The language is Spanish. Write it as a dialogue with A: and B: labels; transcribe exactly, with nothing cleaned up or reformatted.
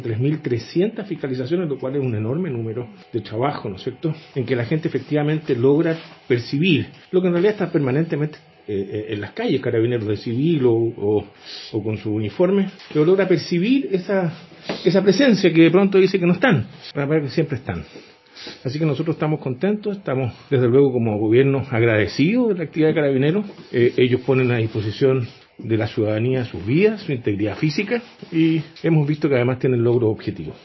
A: tres mil trescientas fiscalizaciones, lo cual es un enorme número de trabajo, ¿no es cierto?, en que la gente efectivamente logra percibir lo que en realidad está permanentemente eh, en las calles, carabineros de civil o, o, o con su uniforme, pero logra percibir esa, esa presencia que de pronto dice que no están, pero que siempre están. Así que nosotros estamos contentos, estamos desde luego como gobierno agradecidos de la actividad de Carabineros. Eh, ellos ponen a disposición de la ciudadanía sus vidas, su integridad física, y hemos visto que además tienen logros objetivos.